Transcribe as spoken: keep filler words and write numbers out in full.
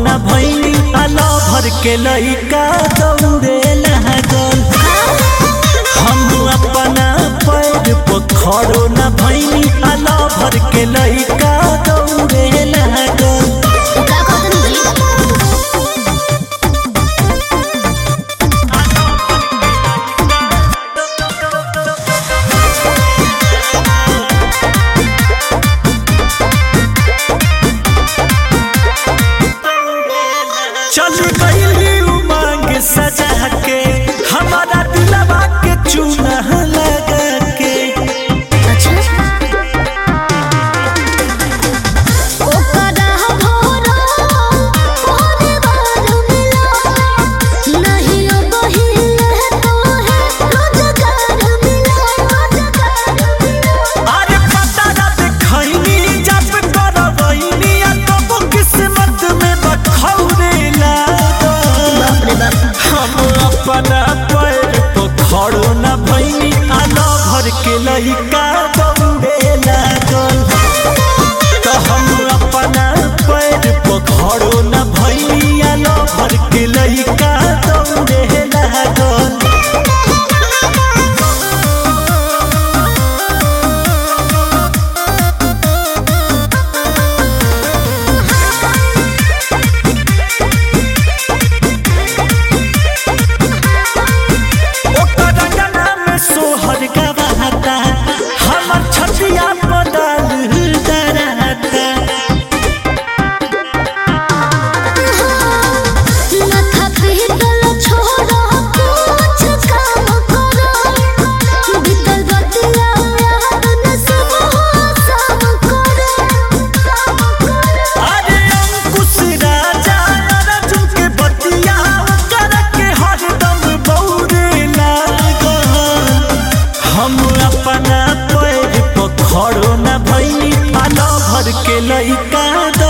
न भइनी आला भर के लइका दौड़े लागल। हम अपना पैर पर खड़ो न भइनी आला भर के लइका दौड़े लागल। चल गई उमंग सजा के हमारा दिलवा के चूना लगा के। अरे पता ना देखैनी जब करवैनी तो किस्मत में बखौरे हम अपना पैर तो खड़ो न भइनी आला भर के लइका दौड़े लागल। तो हम अपना पैर पर खड़ो न भइनी आला भर के लइका दौड़े लागल। सोहर गवाता हमर छतिया बदल डराता। माथा पीतल छोड़ा कुछ काम करो बीतल बतिया याद न सब सब करे। अरे अंकुश राजा अर्जुन के बतिया कर के हरदम बौरे लागल। हम अपना पैर पर खड़ो न भइनी आला भर के लइका